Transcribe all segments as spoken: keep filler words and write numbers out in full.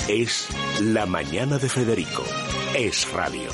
Es La Mañana de Federico. Es radio.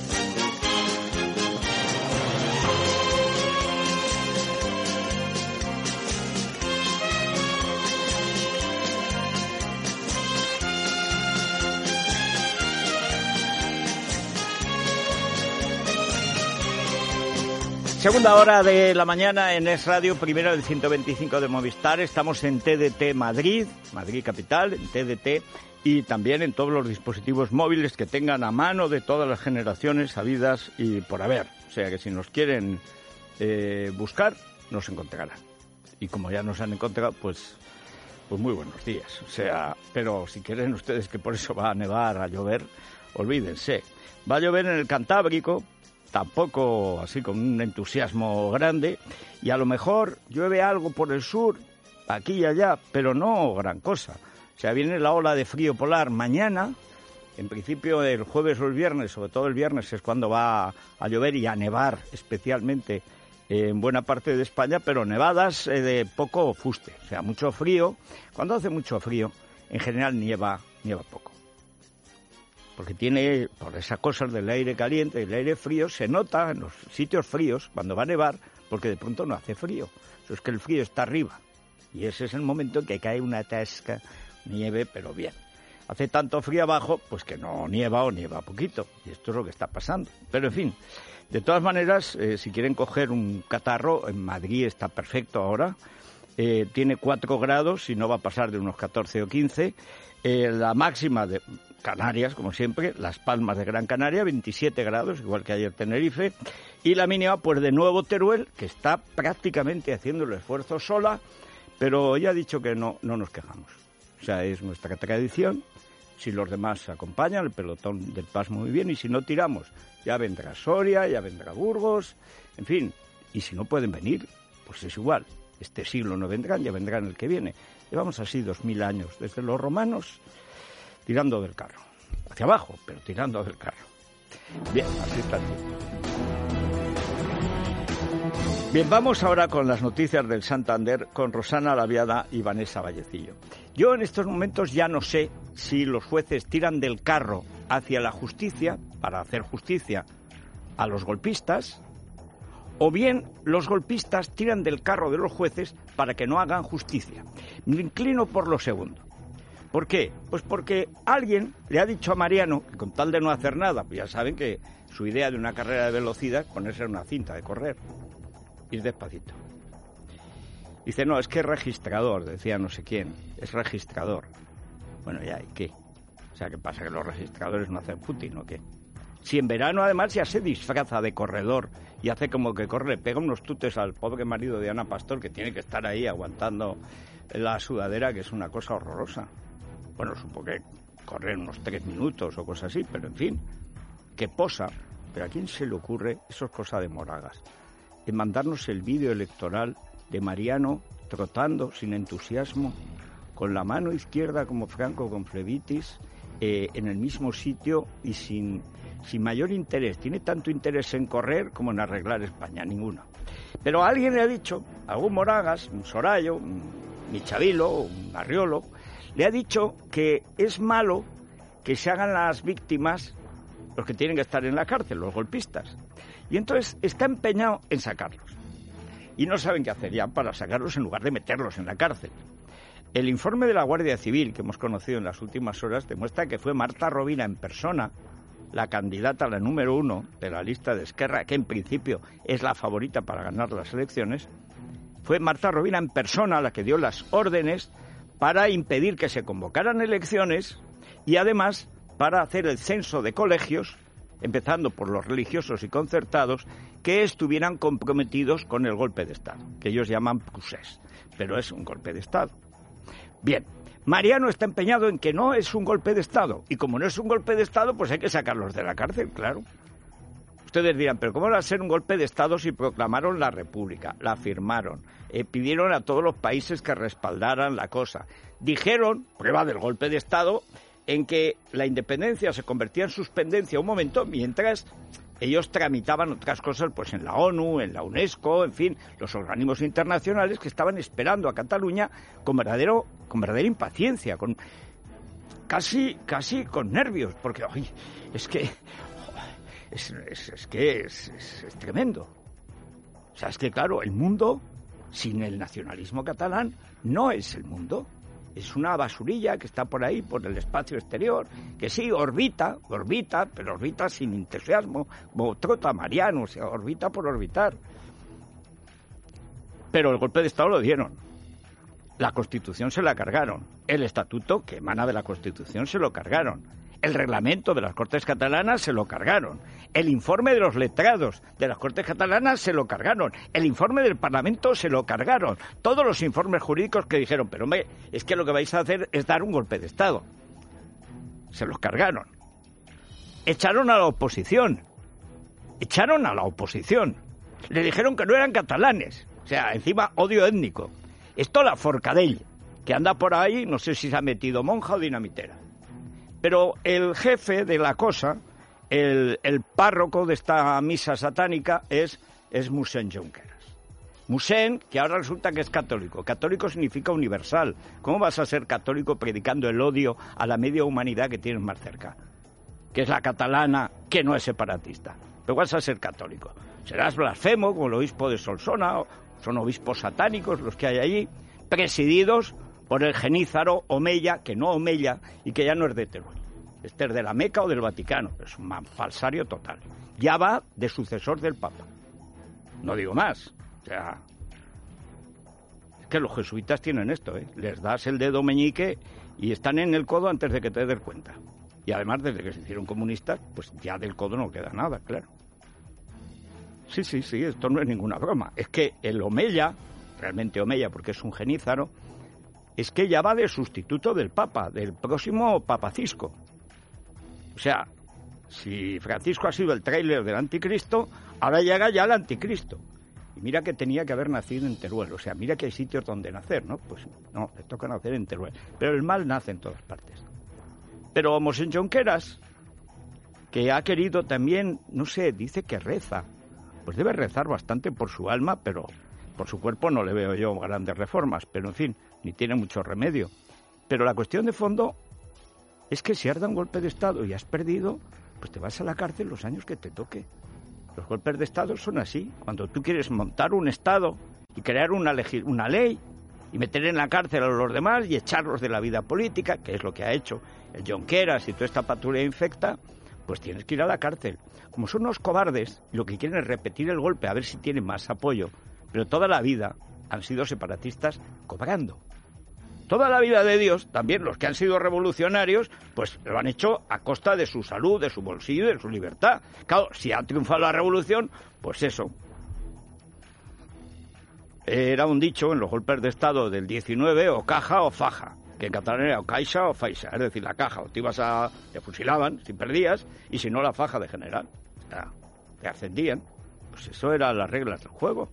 Segunda hora de la mañana en Es Radio, primera del ciento veinticinco de Movistar. Estamos en T D T Madrid, Madrid Capital, en T D T y también en todos los dispositivos móviles que tengan a mano de todas las generaciones habidas y por haber. O sea que si nos quieren eh, buscar, nos encontrarán. Y como ya nos han encontrado, pues, pues muy buenos días. O sea, pero si quieren ustedes que por eso va a nevar, a llover, olvídense. Va a llover en el Cantábrico, tampoco así con un entusiasmo grande, y a lo mejor llueve algo por el sur, aquí y allá, pero no gran cosa. O sea, viene la ola de frío polar mañana, en principio el jueves o el viernes, sobre todo el viernes es cuando va a llover y a nevar especialmente en buena parte de España, pero nevadas de poco fuste, o sea, mucho frío. Cuando hace mucho frío, en general nieva, nieva poco. Porque tiene, por esas cosas del aire caliente y el aire frío, se nota en los sitios fríos, cuando va a nevar, porque de pronto no hace frío. Eso es que el frío está arriba. Y ese es el momento en que cae una tasca, nieve, pero bien. Hace tanto frío abajo, pues que no nieva o nieva poquito. Y esto es lo que está pasando. Pero en fin, de todas maneras, eh, si quieren coger un catarro, en Madrid está perfecto ahora. Eh, tiene cuatro grados y no va a pasar de unos catorce o quince. Eh, la máxima de Canarias, como siempre, Las Palmas de Gran Canaria, veintisiete grados, igual que ayer Tenerife, y la mínima, pues de nuevo Teruel, que está prácticamente haciendo el esfuerzo sola, pero ya ha dicho que no, no nos quejamos. O sea, es nuestra tradición, si los demás acompañan, el pelotón del P A S muy bien, y si no tiramos, ya vendrá Soria, ya vendrá Burgos, en fin, y si no pueden venir, pues es igual, este siglo no vendrán, ya vendrán el que viene. Llevamos así dos mil años, desde los romanos, tirando del carro. Hacia abajo, pero tirando del carro. Bien, así está el tiempo. Bien, vamos ahora con las noticias del Santander con Rosana Laviada y Vanessa Vallecillo. Yo en estos momentos ya no sé si los jueces tiran del carro hacia la justicia, para hacer justicia a los golpistas, o bien los golpistas tiran del carro de los jueces para que no hagan justicia. Me inclino por lo segundo. ¿Por qué? Pues porque alguien le ha dicho a Mariano que con tal de no hacer nada, pues ya saben que su idea de una carrera de velocidad es ponerse en una cinta de correr, ir despacito. Dice, no, es que es registrador, decía no sé quién, es registrador. Bueno, ya, ¿y qué? O sea, ¿qué pasa? ¿Que los registradores no hacen footing o qué? Si en verano además ya se disfraza de corredor y hace como que corre, le pega unos tutes al pobre marido de Ana Pastor, que tiene que estar ahí aguantando la sudadera, que es una cosa horrorosa. Bueno, supongo que correr unos tres minutos o cosas así, pero en fin, que posa. Pero ¿a quién se le ocurre? Eso es cosa de Moragas. De mandarnos el vídeo electoral de Mariano trotando sin entusiasmo, con la mano izquierda como Franco con flebitis, eh, en el mismo sitio y sin, sin mayor interés. Tiene tanto interés en correr como en arreglar España, ninguno. Pero alguien le ha dicho, algún Moragas, un Sorallo, un Michavilo, un Arriolo, le ha dicho que es malo que se hagan las víctimas los que tienen que estar en la cárcel, los golpistas. Y entonces está empeñado en sacarlos. Y no saben qué hacer ya para sacarlos en lugar de meterlos en la cárcel. El informe de la Guardia Civil que hemos conocido en las últimas horas demuestra que fue Marta Rovira en persona, la candidata a la número uno de la lista de Esquerra, que en principio es la favorita para ganar las elecciones. Fue Marta Rovira en persona la que dio las órdenes para impedir que se convocaran elecciones y además para hacer el censo de colegios, empezando por los religiosos y concertados, que estuvieran comprometidos con el golpe de Estado, que ellos llaman procés, pero es un golpe de Estado. Bien, Mariano está empeñado en que no es un golpe de Estado, y como no es un golpe de Estado, pues hay que sacarlos de la cárcel, claro. Ustedes dirán, pero ¿cómo va a ser un golpe de Estado si proclamaron la República, la firmaron, eh, pidieron a todos los países que respaldaran la cosa? Dijeron, prueba del golpe de Estado, en que la independencia se convertía en suspendencia un momento mientras ellos tramitaban otras cosas pues en la ONU, en la UNESCO, en fin, los organismos internacionales que estaban esperando a Cataluña con verdadero, con verdadera impaciencia, con casi, casi con nervios, porque oye, es que es, es, es que es, es, es tremendo. O sea, es que claro, el mundo sin el nacionalismo catalán no es el mundo. Es una basurilla que está por ahí, por el espacio exterior, que sí, orbita, orbita, pero orbita sin entusiasmo, como trota Mariano, o sea, orbita por orbitar. Pero el golpe de Estado lo dieron. La Constitución se la cargaron. El estatuto que emana de la Constitución se lo cargaron. El reglamento de las Cortes catalanas se lo cargaron. El informe de los letrados de las Cortes catalanas se lo cargaron. El informe del Parlamento se lo cargaron. Todos los informes jurídicos que dijeron, pero hombre, es que lo que vais a hacer es dar un golpe de Estado. Se los cargaron. Echaron a la oposición. Echaron a la oposición. Le dijeron que no eran catalanes. O sea, encima odio étnico. Esto la Forcadell, que anda por ahí, no sé si se ha metido monja o dinamitera. Pero el jefe de la cosa, el, el párroco de esta misa satánica, es, es Mossèn Junqueras. Mossèn, que ahora resulta que es católico. Católico significa universal. ¿Cómo vas a ser católico predicando el odio a la media humanidad que tienes más cerca? Que es la catalana, que no es separatista. Pero vas a ser católico. Serás blasfemo, como el obispo de Solsona, son obispos satánicos los que hay allí, presididos por el genízaro Omeya, que no Omeya, y que ya no es de Teruel. Este es de la Meca o del Vaticano, es un falsario total. Ya va de sucesor del Papa. No digo más. O sea, es que los jesuitas tienen esto, ¿eh? Les das el dedo meñique y están en el codo antes de que te des cuenta. Y además, desde que se hicieron comunistas, pues ya del codo no queda nada, claro. Sí, sí, sí, esto no es ninguna broma. Es que el Omeya, realmente Omeya porque es un genízaro, es que ya va de sustituto del Papa, del próximo Papacisco. O sea, si Francisco ha sido el tráiler del anticristo, ahora llega ya el anticristo. Y mira que tenía que haber nacido en Teruel. O sea, mira que hay sitios donde nacer, ¿no? Pues no, le toca nacer en Teruel. Pero el mal nace en todas partes. Pero Mossèn Junqueras, que ha querido también, no sé, dice que reza. Pues debe rezar bastante por su alma, pero por su cuerpo no le veo yo grandes reformas. Pero, en fin, ni tiene mucho remedio. Pero la cuestión de fondo es que si has dado un golpe de Estado y has perdido, pues te vas a la cárcel los años que te toque. Los golpes de Estado son así. Cuando tú quieres montar un Estado y crear una, legi- una ley y meter en la cárcel a los demás y echarlos de la vida política, que es lo que ha hecho el Junqueras y toda esta patrulla infecta, pues tienes que ir a la cárcel. Como son unos cobardes, lo que quieren es repetir el golpe, a ver si tienen más apoyo. Pero toda la vida han sido separatistas cobrando. Toda la vida de Dios, también los que han sido revolucionarios, pues lo han hecho a costa de su salud, de su bolsillo, de su libertad. Claro, si ha triunfado la revolución, pues eso. Era un dicho en los golpes de Estado del diecinueve, o caja o faja, que en catalán era o caixa o faixa, es decir, la caja, o te ibas a... te fusilaban si perdías, y si no la faja de general. O sea, te ascendían. Pues eso eran las reglas del juego.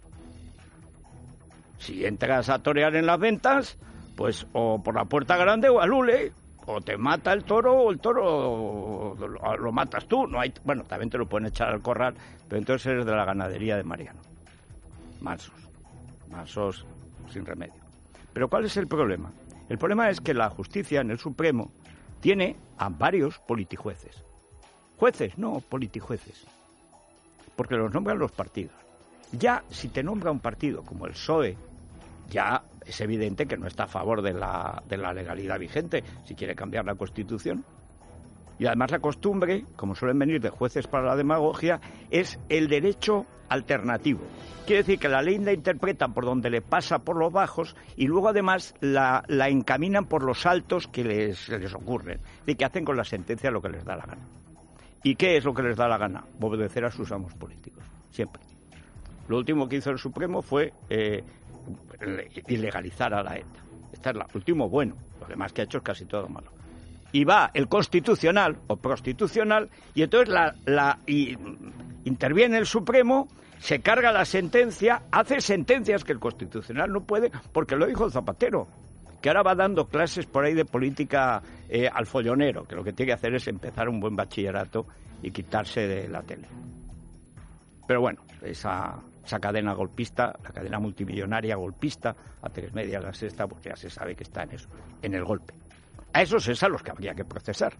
Si entras a torear en las ventas, pues o por la puerta grande o al hule, o te mata el toro o el toro lo, lo matas tú. No hay, bueno, también te lo pueden echar al corral, pero entonces eres de la ganadería de Mariano. Mansos, mansos sin remedio. Pero ¿cuál es el problema? El problema es que la justicia en el Supremo tiene a varios politijueces. Jueces, no, politijueces. Porque los nombran los partidos. Ya, si te nombra un partido como el P S O E, ya es evidente que no está a favor de la, de la legalidad vigente, si quiere cambiar la Constitución. Y además la costumbre, como suelen venir de jueces para la demagogia, es el derecho alternativo. Quiere decir que la ley la interpretan por donde le pasa por los bajos y luego además la, la encaminan por los altos que les, les ocurren. Es decir, que hacen con la sentencia lo que les da la gana. ¿Y qué es lo que les da la gana? Obedecer a sus amos políticos, siempre. Lo último que hizo el Supremo fue eh, ilegalizar a la ETA. Este es el último bueno, lo demás que ha hecho es casi todo malo. Y va el constitucional o prostitucional y entonces la, la y, interviene el Supremo, se carga la sentencia, hace sentencias que el constitucional no puede, porque lo dijo Zapatero, que ahora va dando clases por ahí de política eh, al follonero, que lo que tiene que hacer es empezar un buen bachillerato y quitarse de la tele. Pero bueno, esa, esa cadena golpista, la cadena multimillonaria golpista, a tres media, la sexta, pues ya se sabe que está en eso, en el golpe. A esos es a los que habría que procesar.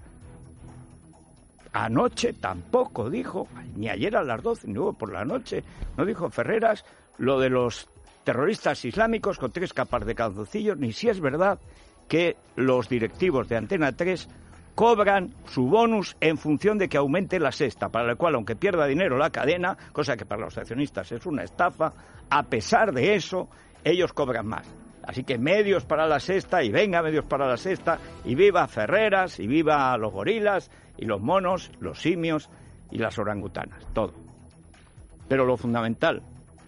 Anoche tampoco dijo, ni ayer a las doce, ni luego por la noche, no dijo Ferreras lo de los terroristas islámicos con tres capas de calzoncillos, ni si es verdad que los directivos de Antena tres cobran su bonus en función de que aumente la sexta, para la cual, aunque pierda dinero la cadena, cosa que para los accionistas es una estafa, a pesar de eso, ellos cobran más. Así que medios para la sexta, y venga medios para la sexta, y viva Ferreras, y viva los gorilas, y los monos, los simios, y las orangutanas, todo. Pero lo fundamental,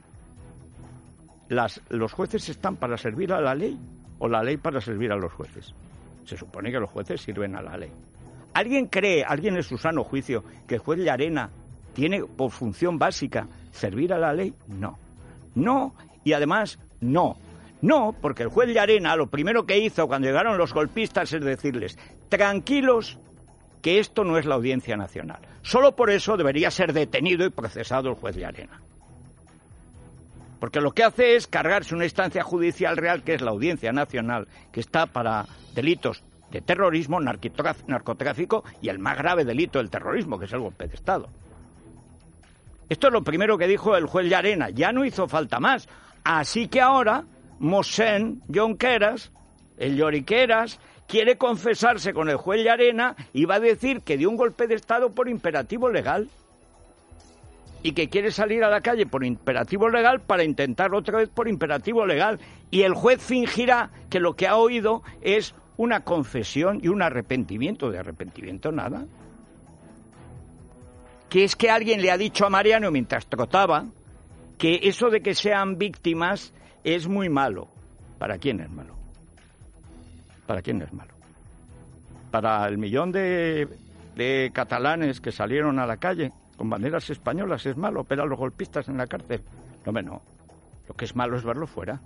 las, ¿los jueces están para servir a la ley o la ley para servir a los jueces? Se supone que los jueces sirven a la ley. ¿Alguien cree, alguien en su sano juicio, que el juez Llarena tiene por función básica servir a la ley? No. No, y además no. No, porque el juez Llarena lo primero que hizo cuando llegaron los golpistas es decirles, tranquilos, que esto no es la Audiencia Nacional. Solo por eso debería ser detenido y procesado el juez Llarena. Porque lo que hace es cargarse una instancia judicial real, que es la Audiencia Nacional, que está para delitos de terrorismo, narcotráfico y el más grave delito del terrorismo, que es el golpe de Estado. Esto es lo primero que dijo el juez Llarena. Ya no hizo falta más. Así que ahora, Mosén Jonqueras, el lloriqueras, quiere confesarse con el juez Llarena y va a decir que dio un golpe de Estado por imperativo legal. Y que quiere salir a la calle por imperativo legal para intentarlo otra vez por imperativo legal. Y el juez fingirá que lo que ha oído es una confesión y un arrepentimiento. De arrepentimiento nada. Que es que alguien le ha dicho a Mariano mientras trotaba que eso de que sean víctimas es muy malo. ¿Para quién es malo? ¿Para quién es malo? Para el millón de, de catalanes que salieron a la calle con banderas españolas es malo, pero a los golpistas en la cárcel. No, hombre, no. Lo que es malo es verlo fuera.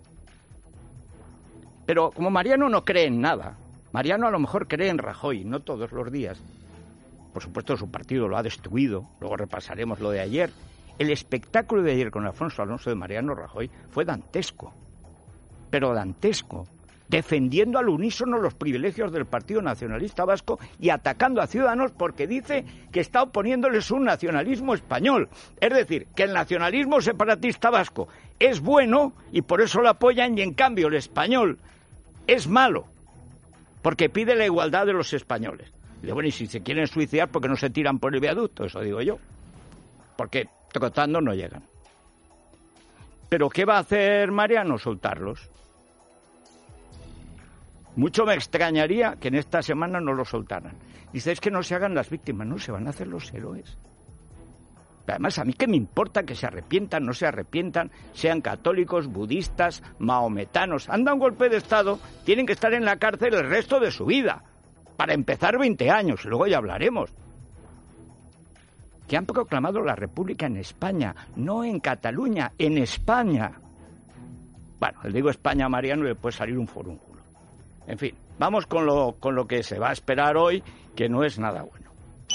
Pero como Mariano no cree en nada, Mariano a lo mejor cree en Rajoy, no todos los días. Por supuesto, su partido lo ha destruido, luego repasaremos lo de ayer. El espectáculo de ayer con Alfonso Alonso de Mariano Rajoy fue dantesco, pero dantesco. Defendiendo al unísono los privilegios del Partido Nacionalista Vasco y atacando a Ciudadanos porque dice que está oponiéndoles un nacionalismo español. Es decir, que el nacionalismo separatista vasco es bueno y por eso lo apoyan, y en cambio el español es malo porque pide la igualdad de los españoles. Y bueno, y si se quieren suicidar, ¿por qué no se tiran por el viaducto? Eso digo yo. Porque trotando no llegan. ¿Pero qué va a hacer Mariano? Soltarlos. Mucho me extrañaría que en esta semana no lo soltaran. Dice, es que no se hagan las víctimas, no, se van a hacer los héroes. Además, a mí qué me importa que se arrepientan, no se arrepientan, sean católicos, budistas, mahometanos. Han dado un golpe de Estado, tienen que estar en la cárcel el resto de su vida. Para empezar, veinte años, luego ya hablaremos. Que han proclamado la República en España, no en Cataluña, en España. Bueno, le digo España a Mariano y le puede salir un forúnculo. En fin, vamos con lo, con lo que se va a esperar hoy, que no es nada bueno.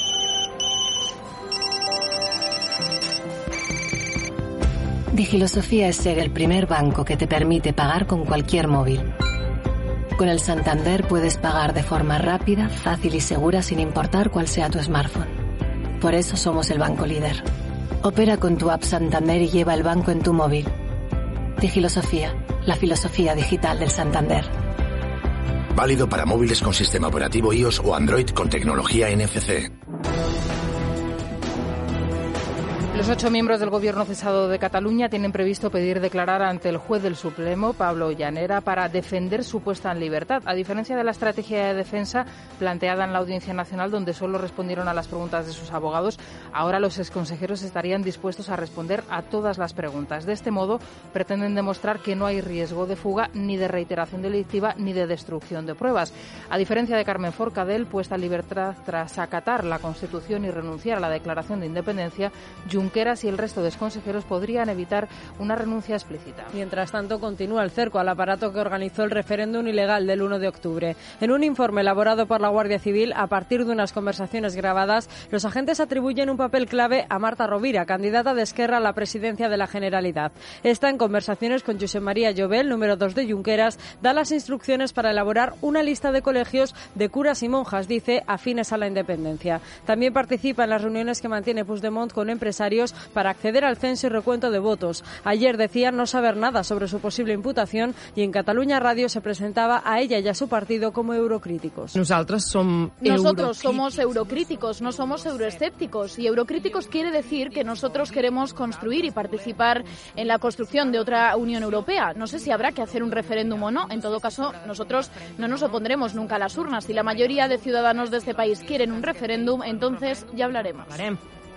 Digilosofía es ser el primer banco que te permite pagar con cualquier móvil. Con el Santander puedes pagar de forma rápida, fácil y segura sin importar cuál sea tu smartphone. Por eso somos el banco líder. Opera con tu app Santander y lleva el banco en tu móvil. Digilosofía, la filosofía digital del Santander. Válido para móviles con sistema operativo iOS o Android con tecnología N F C. Los ocho miembros del Gobierno cesado de Cataluña tienen previsto pedir declarar ante el juez del Supremo, Pablo Llanera, para defender su puesta en libertad, a diferencia de la estrategia de defensa planteada en la Audiencia Nacional, donde solo respondieron a las preguntas de sus abogados. Ahora los exconsejeros estarían dispuestos a responder a todas las preguntas. De este modo, pretenden demostrar que no hay riesgo de fuga, ni de reiteración delictiva, ni de destrucción de pruebas. A diferencia de Carmen Forcadell, puesta en libertad tras acatar la Constitución y renunciar a la declaración de independencia, Junts Junqueras y el resto de consejeros podrían evitar una renuncia explícita. Mientras tanto, continúa el cerco al aparato que organizó el referéndum ilegal del uno de octubre. En un informe elaborado por la Guardia Civil, a partir de unas conversaciones grabadas, los agentes atribuyen un papel clave a Marta Rovira, candidata de Esquerra a la presidencia de la Generalitat. Esta, en conversaciones con Josep María Llobel, número dos de Junqueras, da las instrucciones para elaborar una lista de colegios de curas y monjas, dice, afines a la independencia. También participa en las reuniones que mantiene Puigdemont con empresarios para acceder al censo y recuento de votos. Ayer decían no saber nada sobre su posible imputación y en Cataluña Radio se presentaba a ella y a su partido como eurocríticos. Nosotros somos Nosotros somos eurocríticos, no somos euroescépticos. Y eurocríticos quiere decir que nosotros queremos construir y participar en la construcción de otra Unión Europea. No sé si habrá que hacer un referéndum o no. En todo caso, nosotros no nos opondremos nunca a las urnas. Si la mayoría de ciudadanos de este país quieren un referéndum, entonces ya hablaremos. Pero,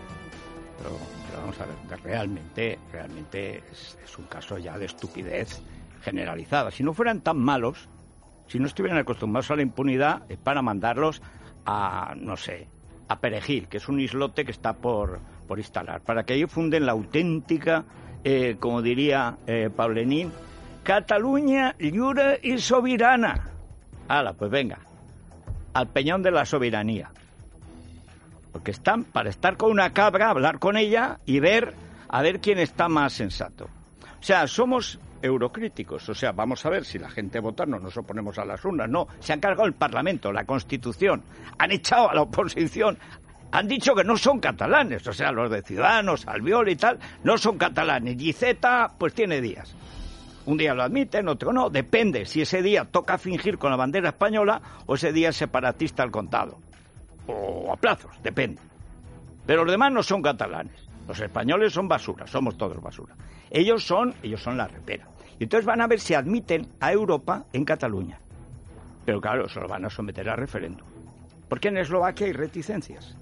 pero vamos a ver, realmente, realmente es, es un caso ya de estupidez generalizada. Si no fueran tan malos, si no estuvieran acostumbrados a la impunidad, es para mandarlos a, no sé, a Perejil, que es un islote que está por, por instalar, para que ellos funden la auténtica, eh, como diría eh, Paulenín, Cataluña lliure y sobirana. Hala, pues venga, al peñón de la soberanía. Porque están para estar con una cabra, hablar con ella y ver, a ver quién está más sensato. O sea, somos eurocríticos, o sea, vamos a ver si la gente vota, no nos oponemos a las urnas, no, se han cargado el Parlamento, la Constitución, han echado a la oposición, han dicho que no son catalanes, o sea, los de Ciudadanos, Albiol y tal, no son catalanes, Iceta pues tiene días, un día lo admiten, otro no, depende si ese día toca fingir con la bandera española o ese día es separatista al contado, o a plazos, depende, pero los demás no son catalanes, los españoles son basura, somos todos basura. Ellos son, ellos son la repera. Y entonces van a ver si admiten a Europa en Cataluña. Pero claro, se lo van a someter a referéndum. Porque en Eslovaquia hay reticencias.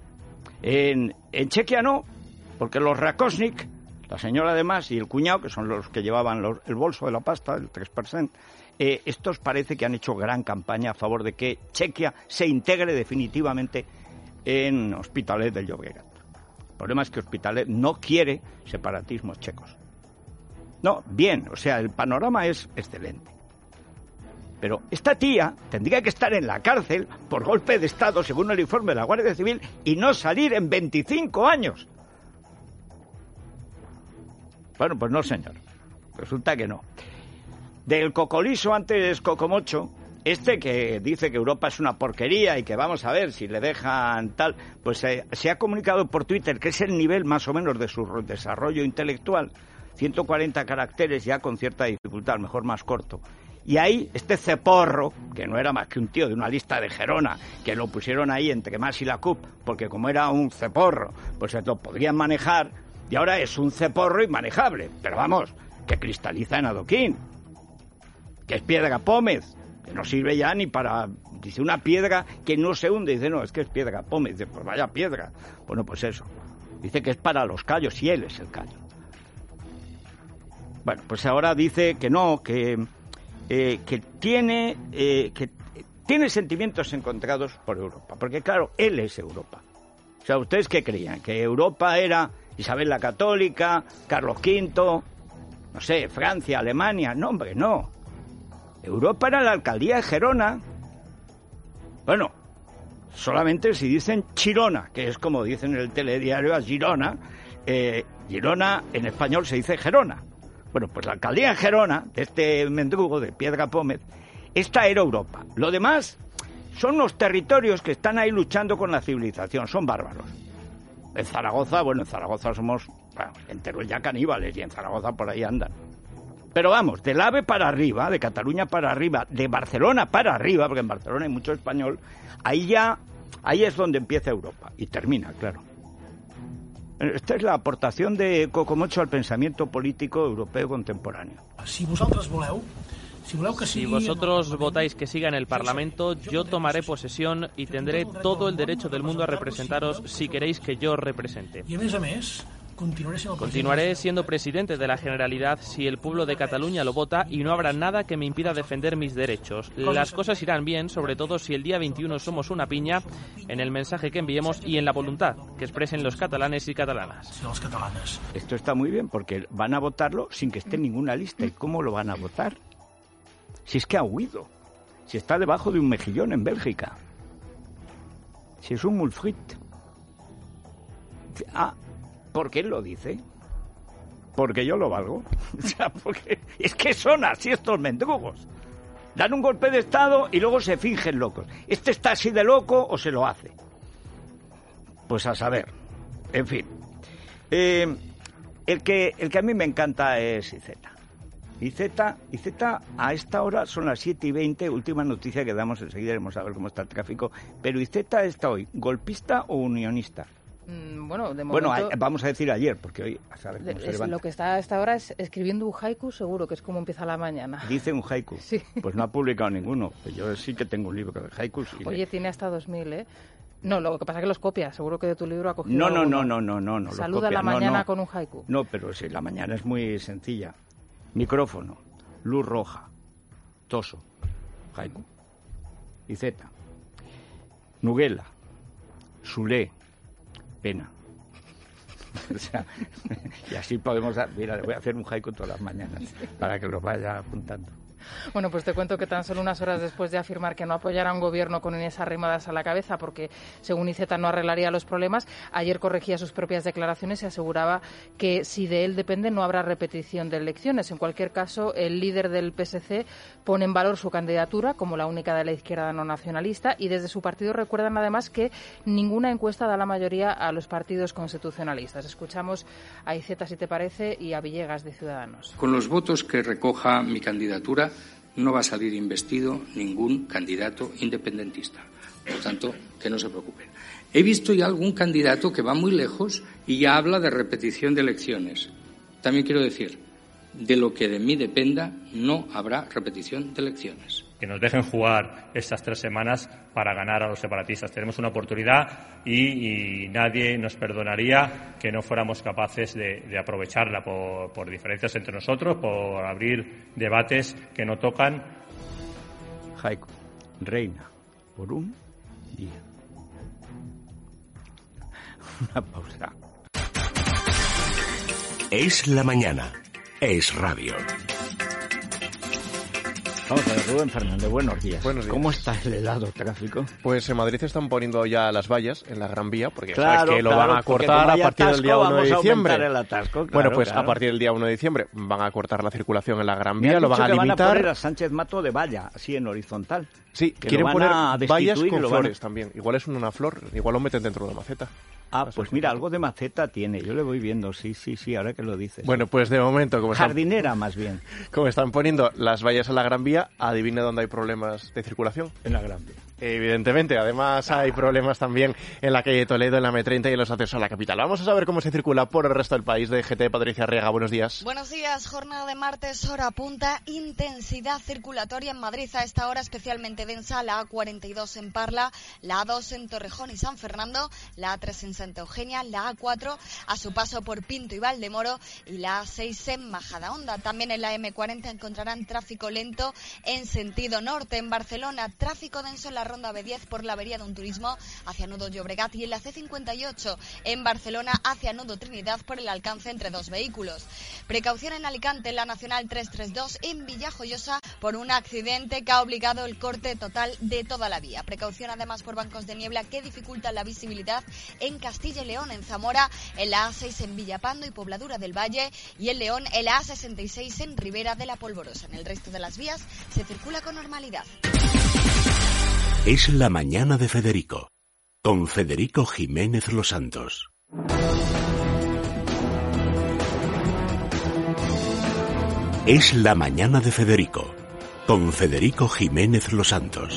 En, en Chequia no, porque los Rakosnik, la señora además y el cuñado, que son los que llevaban los, el bolso de la pasta, el tres por ciento, eh, estos parece que han hecho gran campaña a favor de que Chequia se integre definitivamente en Hospitalet del Llobregat. El problema es que Hospitalet no quiere separatismos checos. No, bien, o sea, el panorama es excelente. Pero esta tía tendría que estar en la cárcel por golpe de Estado, según el informe de la Guardia Civil, y no salir en veinticinco años. Bueno, pues no, señor. Resulta que no. Del cocoliso antes cocomocho, este que dice que Europa es una porquería y que vamos a ver si le dejan tal, pues eh, se ha comunicado por Twitter que es el nivel más o menos de su desarrollo intelectual, ciento cuarenta caracteres ya con cierta dificultad, mejor más corto. Y ahí este ceporro, que no era más que un tío de una lista de Gerona, que lo pusieron ahí entre Mas y la C U P, porque como era un ceporro, pues se lo podrían manejar, y ahora es un ceporro inmanejable, pero vamos, que cristaliza en adoquín, que es piedra pómez, que no sirve ya ni para, dice, una piedra que no se hunde, dice, no, es que es piedra pómez, dice, pues vaya piedra, bueno, pues eso, dice que es para los callos y él es el callo. Bueno, pues ahora dice que no, que, eh, que tiene, eh, que tiene sentimientos encontrados por Europa, porque claro, él es Europa. O sea, ¿ustedes qué creían? ¿Que Europa era Isabel la Católica, Carlos quinto, no sé, Francia, Alemania? No, hombre, no. Europa era la alcaldía de Gerona. Bueno, solamente si dicen Chirona, que es como dicen en el telediario a Girona, eh, Girona en español se dice Gerona. Bueno, pues la alcaldía de Gerona, de este mendrugo de Piedra Pómez, esta era Europa. Lo demás son los territorios que están ahí luchando con la civilización, son bárbaros. En Zaragoza, bueno, en Zaragoza somos, bueno, en Teruel ya caníbales y en Zaragoza por ahí andan. Pero vamos, del AVE para arriba, de Cataluña para arriba, de Barcelona para arriba, porque en Barcelona hay mucho español, ahí ya, ahí es donde empieza Europa y termina, claro. Esta es la aportación de Cocomocho al pensamiento político europeo contemporáneo. Si vosotros voleu, si, voleu que si vosotros votáis que siga en el Parlamento, yo tomaré posesión y tendré todo el derecho del mundo a representaros si queréis que yo os represente. Y a més a més, Continuaré siendo, Continuaré siendo presidente de la Generalidad si el pueblo de Cataluña lo vota y no habrá nada que me impida defender mis derechos. Las cosas irán bien, sobre todo si el día veintiuno somos una piña en el mensaje que enviemos y en la voluntad que expresen los catalanes y catalanas. Esto está muy bien porque van a votarlo sin que esté en ninguna lista. ¿Y cómo lo van a votar? Si es que ha huido. Si está debajo de un mejillón en Bélgica. Si es un mulfrit. Ah, ¿por qué él lo dice? Porque yo lo valgo. O sea, porque es que son así estos mendrugos. Dan un golpe de estado y luego se fingen locos. ¿Este está así de loco o se lo hace? Pues a saber. En fin. Eh, el que el que a mí me encanta es Iceta. Iceta, Iceta a esta hora son las siete y veinte, última noticia que damos, enseguida iremos a ver cómo está el tráfico. Pero Iceta está hoy, ¿golpista o unionista? Mm, bueno, de momento... Bueno, vamos a decir ayer, porque hoy a saber cómo se es, levanta. Lo que está a esta hora es escribiendo un haiku, seguro, que es como empieza la mañana. Dice un haiku. Sí. Pues no ha publicado ninguno. Yo sí que tengo un libro de haikus. Y Oye, le... tiene hasta dos mil, ¿eh? No, lo que pasa es que los copia. Seguro que de tu libro ha cogido No, no, alguno. no, no, no, no, no. Saluda los a la copia. mañana no, no. con un haiku. No, pero sí, la mañana es muy sencilla. Micrófono, luz roja, toso, haiku, Iceta, Nuguela, Sulé, pena. O sea, y así podemos... Mira, le voy a hacer un haiku todas las mañanas para que lo vaya apuntando. Bueno, pues te cuento que tan solo unas horas después de afirmar que no apoyará un gobierno con Inés Arrimadas a la cabeza porque, según Iceta, no arreglaría los problemas, ayer corregía sus propias declaraciones y aseguraba que si de él depende no habrá repetición de elecciones. En cualquier caso, el líder del P S C pone en valor su candidatura como la única de la izquierda no nacionalista y desde su partido recuerdan además que ninguna encuesta da la mayoría a los partidos constitucionalistas. Escuchamos a Iceta, si te parece, y a Villegas de Ciudadanos. Con los votos que recoja mi candidatura no va a salir investido ningún candidato independentista. Por tanto, que no se preocupen. He visto ya algún candidato que va muy lejos y ya habla de repetición de elecciones. También quiero decir, de lo que de mí dependa, no habrá repetición de elecciones. Que nos dejen jugar estas tres semanas para ganar a los separatistas. Tenemos una oportunidad y, y nadie nos perdonaría que no fuéramos capaces de, de aprovecharla por, por diferencias entre nosotros, por abrir debates que no tocan. Haiku, reina por un día. Una pausa. Es la mañana. Es radio. Vamos a ver, Rubén Fernández, buenos días. Buenos días. ¿Cómo está el helado tráfico? Pues en Madrid están poniendo ya las vallas en la Gran Vía, porque claro, sabes que lo claro, van a cortar a partir atasco, del día uno de diciembre. El atasco, claro, bueno, pues claro. a partir del día uno de diciembre van a cortar la circulación en la Gran Vía, Me lo van a que limitar. Van a poner a Sánchez Mato de valla, así en horizontal. Sí, que quieren poner vallas con van a... flores también. Igual es una flor, igual lo meten dentro de una maceta. Ah, pues mira, algo de maceta tiene. Yo le voy viendo, sí, sí, sí, ahora que lo dices. Bueno, pues de momento, como Jardinera, están, más bien. Como están poniendo las vallas en la Gran Vía, adivine dónde hay problemas de circulación. En la Gran Vía. Evidentemente, además hay problemas también en la calle Toledo, en la eme treinta y en los accesos a la capital. Vamos a saber cómo se circula por el resto del país. De G T, Patricia Arriaga, buenos días. Buenos días, jornada de martes, hora punta, intensidad circulatoria en Madrid a esta hora especialmente densa, la A cuarenta y dos en Parla, la A dos en Torrejón y San Fernando, la A tres en Santa Eugenia, la A cuatro a su paso por Pinto y Valdemoro y la A seis en Majadahonda. También en la eme cuarenta encontrarán tráfico lento en sentido norte. En Barcelona, tráfico denso en la ronda be diez por la avería de un turismo hacia Nudo Llobregat y en la ce cincuenta y ocho en Barcelona hacia Nudo Trinidad por el alcance entre dos vehículos. Precaución en Alicante en la Nacional trescientos treinta y dos en Villajoyosa por un accidente que ha obligado el corte total de toda la vía. Precaución además por bancos de niebla que dificultan la visibilidad en Castilla y León, en Zamora, en la A seis en Villapando y Pobladura del Valle y en León en la A sesenta y seis en Ribera de la Polvorosa. En el resto de las vías se circula con normalidad. Es la mañana de Federico, con Federico Jiménez Los Santos. Es la mañana de Federico, con Federico Jiménez Los Santos.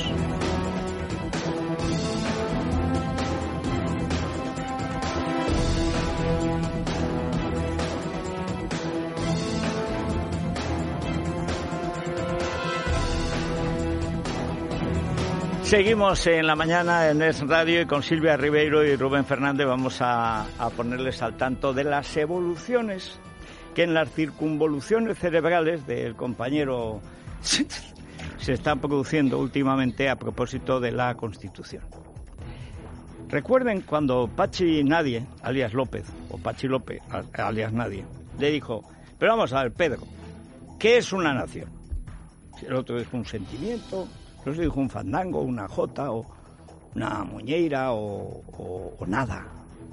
Seguimos en la mañana en Es Radio y con Silvia Ribeiro y Rubén Fernández vamos a, a ponerles al tanto de las evoluciones que en las circunvoluciones cerebrales del compañero se están produciendo últimamente a propósito de la Constitución. Recuerden cuando Pachi Nadie, alias López, o Pachi López, alias Nadie, le dijo, pero vamos a ver, Pedro, ¿qué es una nación? El otro dijo un sentimiento, el otro dijo un fandango, una jota, o una muñeira, o, o, o nada.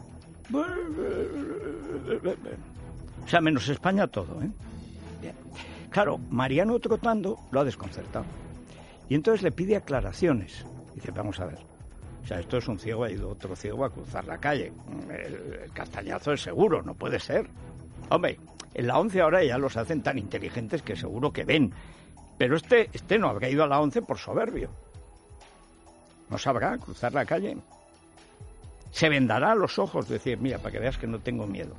O sea, menos España todo, ¿eh? Bien. Claro, Mariano Trotando lo ha desconcertado. Y entonces le pide aclaraciones. Dice, vamos a ver. O sea, esto es un ciego, ha ido otro ciego a cruzar la calle. El, el castañazo es seguro, no puede ser. Hombre, en la ONCE ahora ya los hacen tan inteligentes que seguro que ven. Pero este, este no habrá ido a la ONCE por soberbio. No sabrá cruzar la calle. Se vendará los ojos, decir, mira, para que veas que no tengo miedo.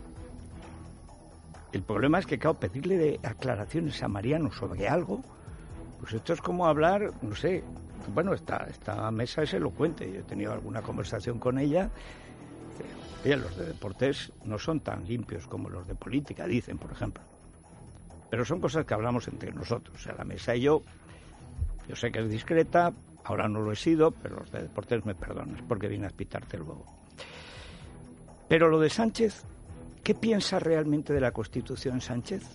El problema es que, claro, pedirle de aclaraciones a Mariano sobre algo, pues esto es como hablar, no sé, bueno, esta, esta mesa es elocuente, yo he tenido alguna conversación con ella, oye, los de deportes no son tan limpios como los de política, dicen, por ejemplo, pero son cosas que hablamos entre nosotros, o sea, la mesa y yo, yo sé que es discreta, ahora no lo he sido, pero los de deportes me perdonan, porque vine a pitarte luego. Pero lo de Sánchez, ¿qué piensa realmente de la Constitución Sánchez?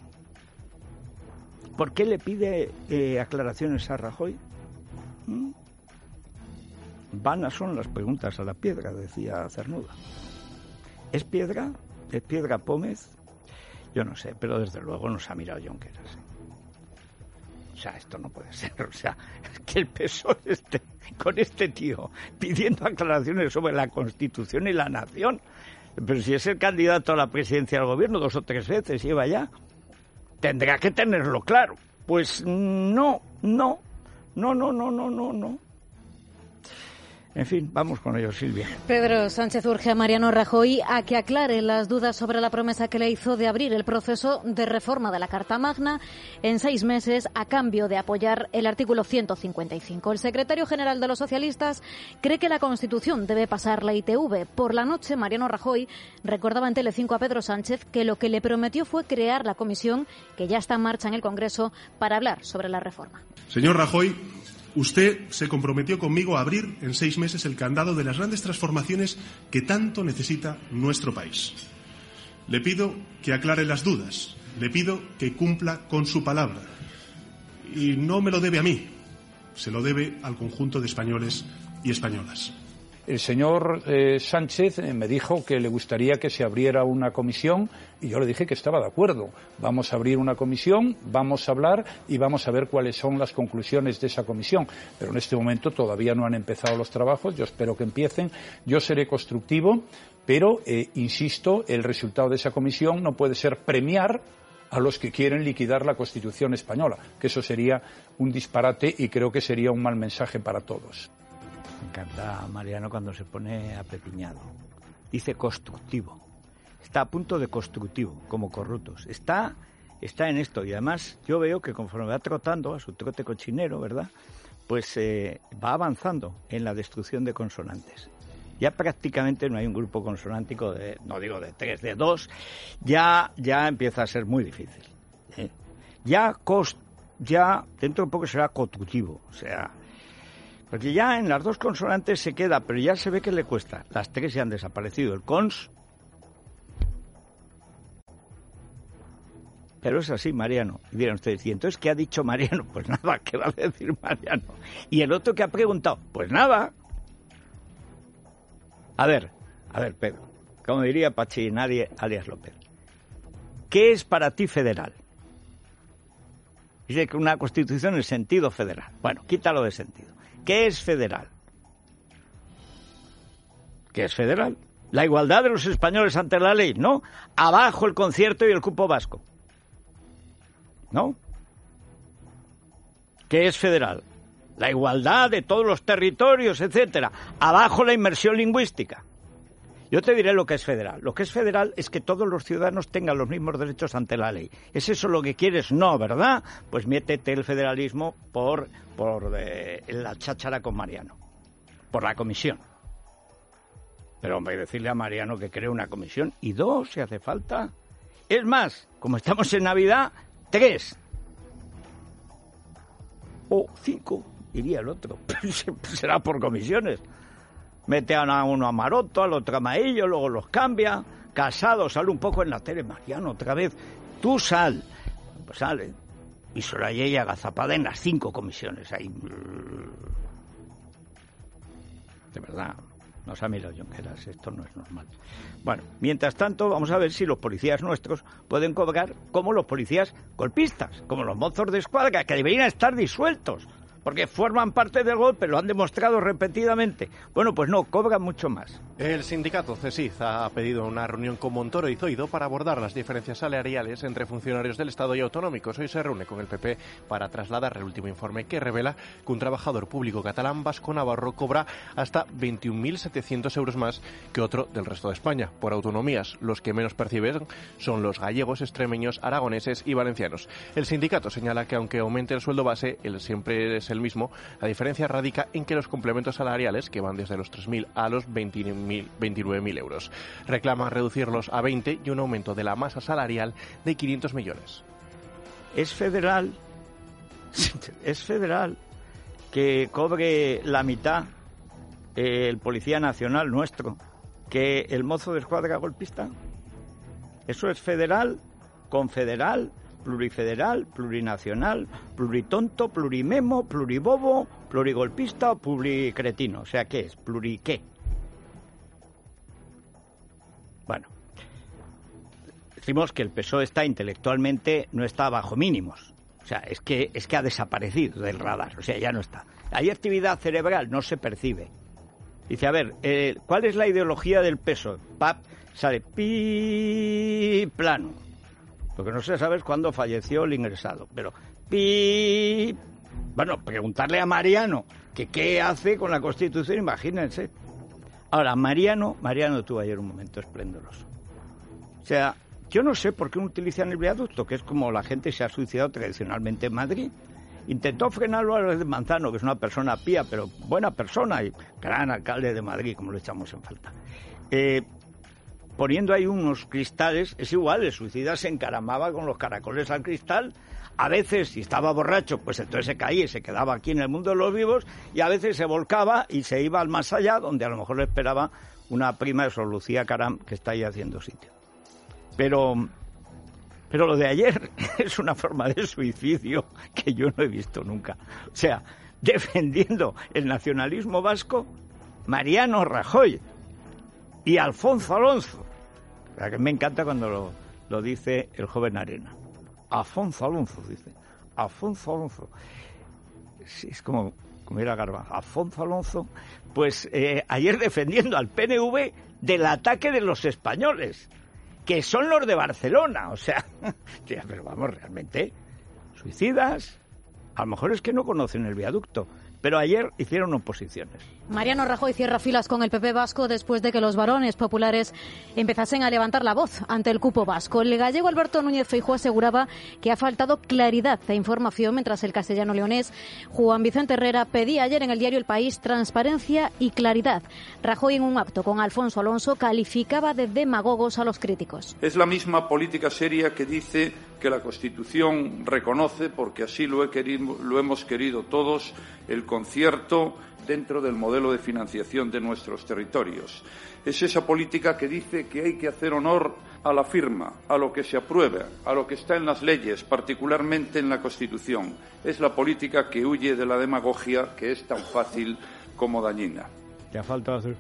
¿Por qué le pide eh, aclaraciones a Rajoy? ¿Mm? Vanas son las preguntas a la piedra, decía Cernuda. ¿Es piedra? ¿Es piedra Pómez? Yo no sé, pero desde luego nos ha mirado Junqueras. O sea, esto no puede ser. O sea, que el P S O E esté con este tío pidiendo aclaraciones sobre la Constitución y la nación. Pero si es el candidato a la presidencia del gobierno, dos o tres veces lleva ya, tendrá que tenerlo claro. Pues no, no, no, no, no, no, no, no. En fin, vamos con ello, Silvia. Pedro Sánchez urge a Mariano Rajoy a que aclare las dudas sobre la promesa que le hizo de abrir el proceso de reforma de la Carta Magna en seis meses a cambio de apoyar el artículo ciento cincuenta y cinco. El secretario general de los socialistas cree que la Constitución debe pasar la I T V. Por la noche, Mariano Rajoy recordaba en Telecinco a Pedro Sánchez que lo que le prometió fue crear la comisión que ya está en marcha en el Congreso para hablar sobre la reforma. Señor Rajoy, usted se comprometió conmigo a abrir en seis meses el candado de las grandes transformaciones que tanto necesita nuestro país. Le pido que aclare las dudas, le pido que cumpla con su palabra. Y no me lo debe a mí, se lo debe al conjunto de españoles y españolas. El señor eh, Sánchez eh, me dijo que le gustaría que se abriera una comisión y yo le dije que estaba de acuerdo. Vamos a abrir una comisión, vamos a hablar y vamos a ver cuáles son las conclusiones de esa comisión. Pero en este momento todavía no han empezado los trabajos, yo espero que empiecen. Yo seré constructivo, pero, eh, insisto, el resultado de esa comisión no puede ser premiar a los que quieren liquidar la Constitución española, que eso sería un disparate y creo que sería un mal mensaje para todos. Me encanta Mariano cuando se pone apepiñado. Dice constructivo. Está a punto de constructivo, como corruptos. Está, está en esto. Y además yo veo que conforme va trotando a su trote cochinero, ¿verdad? Pues eh, va avanzando en la destrucción de consonantes. Ya prácticamente no hay un grupo consonántico de, no digo de tres, de dos. Ya, ya empieza a ser muy difícil. ¿eh? Ya, cost, ya dentro de un poco será constructivo. O sea... Porque ya en las dos consonantes se queda, pero ya se ve que le cuesta. Las tres ya han desaparecido. El cons... Pero es así, Mariano. Y dirán ustedes, ¿y entonces qué ha dicho Mariano? Pues nada, ¿qué va a decir Mariano? Y el otro que ha preguntado, pues nada. A ver, a ver, Pedro, como diría Pachi Nadie, alias López. ¿Qué es para ti federal? Dice que una constitución en sentido federal. Bueno, quítalo de sentido. ¿Qué es federal? ¿Qué es federal? La igualdad de los españoles ante la ley, ¿no? Abajo el concierto y el cupo vasco. ¿No? ¿Qué es federal? La igualdad de todos los territorios, etcétera. Abajo la inmersión lingüística. Yo te diré lo que es federal. Lo que es federal es que todos los ciudadanos tengan los mismos derechos ante la ley. ¿Es eso lo que quieres? No, ¿verdad? Pues métete el federalismo por, por eh, la cháchara con Mariano, por la comisión. Pero, hombre, decirle a Mariano que cree una comisión, y dos, si hace falta. Es más, como estamos en Navidad, tres. O cinco, diría el otro. Será por comisiones. Mete a uno a Maroto, al otro a Maillo, luego los cambia. Casado, sale un poco en la tele, Mariano, otra vez. Tú sal. Pues sale. Y Soraya y agazapada en las cinco comisiones. Ahí. De verdad, no se ha mirado Junqueras, esto no es normal. Bueno, mientras tanto, vamos a ver si los policías nuestros pueden cobrar como los policías golpistas, como los mozos de escuadra, que deberían estar disueltos, porque forman parte del golpe, lo han demostrado repetidamente. Bueno, pues no, cobran mucho más. El sindicato CESID ha pedido una reunión con Montoro y Zoido para abordar las diferencias salariales entre funcionarios del Estado y autonómicos. Hoy se reúne con el P P para trasladar el último informe que revela que un trabajador público catalán vasco navarro cobra hasta veintiún mil setecientos euros más que otro del resto de España. Por autonomías, los que menos perciben son los gallegos, extremeños, aragoneses y valencianos. El sindicato señala que aunque aumente el sueldo base, él siempre es el mismo. La diferencia radica en que los complementos salariales, que van desde los tres mil a los veintinueve mil euros, reclaman reducirlos a veinte y un aumento de la masa salarial de quinientos millones. Es federal, es federal que cobre la mitad eh, el Policía Nacional nuestro que el mozo de escuadra golpista. Eso es federal, confederal, plurifederal, plurinacional, pluritonto, plurimemo, pluribobo, plurigolpista o pluricretino. O sea, ¿qué es? ¿Pluri qué? Bueno, decimos que el P S O E está intelectualmente, no está bajo mínimos. O sea, es que, es que ha desaparecido del radar. O sea, ya no está. Hay actividad cerebral, no se percibe. Dice, a ver, eh, ¿cuál es la ideología del P S O E? Pap, sale pi plano. Lo que no se sabe es cuándo falleció el ingresado. Pero, pi... Bueno, preguntarle a Mariano que qué hace con la Constitución, imagínense. Ahora, Mariano, Mariano tuvo ayer un momento esplendoroso. O sea, yo no sé por qué no utilizan el viaducto, que es como la gente se ha suicidado tradicionalmente en Madrid. Intentó frenarlo a de Manzano, que es una persona pía, pero buena persona y gran alcalde de Madrid, como lo echamos en falta. Eh... poniendo ahí unos cristales, es igual, el suicida se encaramaba con los caracoles al cristal, a veces, si estaba borracho, pues entonces se caía y se quedaba aquí en el mundo de los vivos, y a veces se volcaba y se iba al más allá, donde a lo mejor le esperaba una prima de Sor Lucía Caram, que está ahí haciendo sitio. Pero, pero lo de ayer es una forma de suicidio que yo no he visto nunca. O sea, defendiendo el nacionalismo vasco, Mariano Rajoy y Alfonso Alonso. O sea, que me encanta cuando lo, lo dice el joven Arena. Alfonso Alonso, dice. Alfonso Alonso. Sí, es como, como ir a Garbanzo. Alfonso Alonso, pues eh, ayer defendiendo al P N V del ataque de los españoles, que son los de Barcelona. O sea, pero vamos, realmente, suicidas, a lo mejor es que no conocen el viaducto. Pero ayer hicieron oposiciones. Mariano Rajoy cierra filas con el P P vasco después de que los varones populares empezasen a levantar la voz ante el cupo vasco. El gallego Alberto Núñez Feijóo aseguraba que ha faltado claridad e información, mientras el castellano leonés Juan Vicente Herrera pedía ayer en el diario El País transparencia y claridad. Rajoy, en un acto con Alfonso Alonso, calificaba de demagogos a los críticos. Es la misma política seria que dice que la Constitución reconoce, porque así lo, he querido, lo hemos querido todos, el concierto dentro del modelo de financiación de nuestros territorios. Es esa política que dice que hay que hacer honor a la firma, a lo que se aprueba, a lo que está en las leyes, particularmente en la Constitución. Es la política que huye de la demagogia, que es tan fácil como dañina. Ya falta hacer...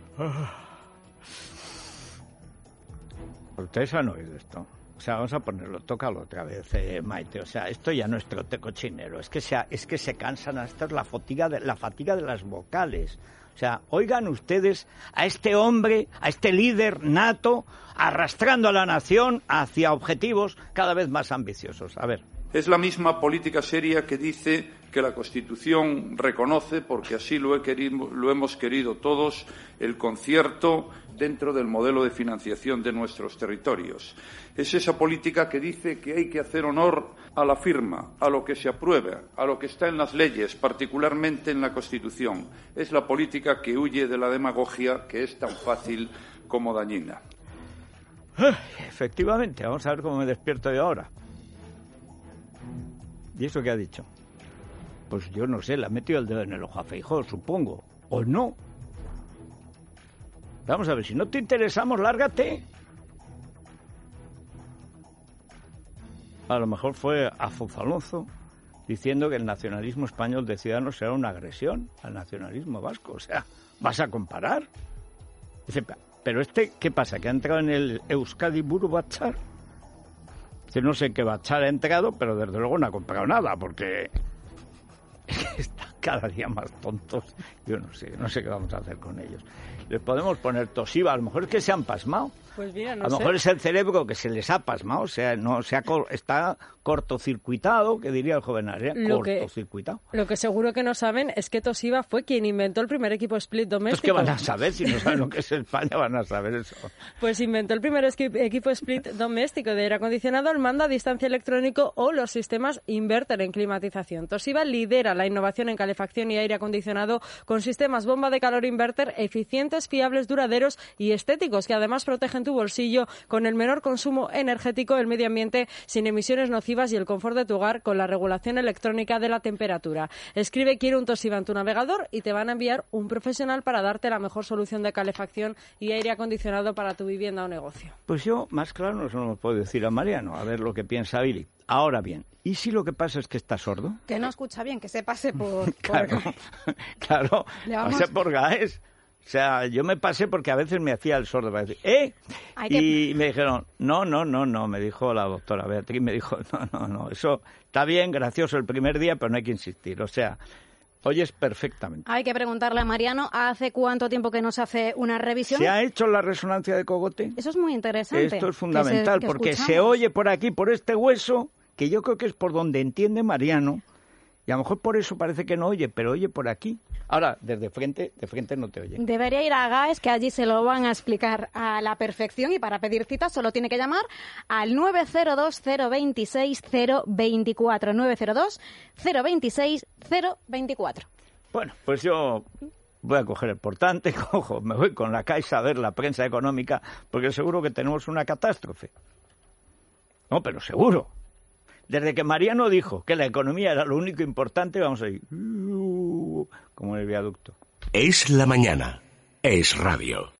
Ustedes han oído esto. O sea, vamos a ponerlo, tócalo otra vez, eh, Maite. O sea, esto ya no es trote cochinero, es que se, es que se cansan, esto es la fatiga, de, la fatiga de las vocales. O sea, oigan ustedes a este hombre, a este líder nato, arrastrando a la nación hacia objetivos cada vez más ambiciosos. A ver. Es la misma política seria que dice que la Constitución reconoce, porque así lo, he querido, lo hemos querido todos, el concierto dentro del modelo de financiación de nuestros territorios. Es esa política que dice que hay que hacer honor a la firma, a lo que se aprueba, a lo que está en las leyes, particularmente en la Constitución. Es la política que huye de la demagogia, que es tan fácil como dañina. Efectivamente, vamos a ver cómo me despierto yo ahora. ¿Y eso qué ha dicho? Pues yo no sé, le ha metido el dedo en el ojo a Feijóo, supongo. ¿O no? Vamos a ver, si no te interesamos, lárgate. A lo mejor fue Afonso Alonso diciendo que el nacionalismo español de Ciudadanos era una agresión al nacionalismo vasco. O sea, ¿vas a comparar? Dice, pero este, ¿qué pasa? ¿Que ha entrado en el Euskadi Buru Batzar? Dice, no sé en qué Batzar ha entrado, pero desde luego no ha comprado nada, porque están cada día más tontos. Yo no sé, no sé qué vamos a hacer con ellos. Les podemos poner Toshiba, a lo mejor es que se han pasmado. Pues mira, no a lo sé. mejor es el cerebro que se les ha pasmado, o sea, no se ha cor- está cortocircuitado, que diría el joven Aria, Lo que- cortocircuitado. Lo que seguro que no saben es que Toshiba fue quien inventó el primer equipo split Entonces, doméstico. ¿qué van a saber? Si no saben lo que es España, van a saber eso. Pues inventó el primer esqui- equipo split doméstico de aire acondicionado, el mando a distancia electrónico o los sistemas inverter en climatización. Toshiba lidera la innovación en calefacción y aire acondicionado con sistemas bomba de calor inverter eficientes, fiables, duraderos y estéticos que además protegen tu bolsillo con el menor consumo energético, el medio ambiente sin emisiones nocivas y el confort de tu hogar con la regulación electrónica de la temperatura. Escribe quiero un Toshiba en tu navegador y te van a enviar un profesional para darte la mejor solución de calefacción y aire acondicionado para tu vivienda o negocio. Pues yo, más claro, no se lo puedo decir a Mariano, a ver lo que piensa Billy. Ahora bien, ¿y si lo que pasa es que está sordo? Que no escucha bien, que se pase por... Claro, por... claro, Le vamos- pase por Gaes. O sea, yo me pasé porque a veces me hacía el sordo para decir, ¿eh? Hay que- Y me dijeron, no, no, no, no, me dijo la doctora Beatriz, me dijo, no, no, no, eso está bien, gracioso el primer día, pero no hay que insistir. O sea, oyes perfectamente. Hay que preguntarle a Mariano, ¿hace cuánto tiempo que no se hace una revisión? ¿Se ha hecho la resonancia de cogote? Eso es muy interesante. Esto es que fundamental, se- que porque se escuchamos. oye por aquí, por este hueso, que yo creo que es por donde entiende Mariano, y a lo mejor por eso parece que no oye, pero oye por aquí. Ahora, desde frente, de frente no te oye. Debería ir a GAES, que allí se lo van a explicar a la perfección, y para pedir cita solo tiene que llamar al nueve cero dos, cero veintiséis, cero veinticuatro. nueve cero dos, cero veintiséis, cero veinticuatro. Bueno, pues yo voy a coger el portante, cojo, me voy con la Caixa a ver la prensa económica, porque seguro que tenemos una catástrofe. No, pero seguro. Desde que Mariano dijo que la economía era lo único importante, vamos a ir como en el viaducto. Es la mañana. Es radio.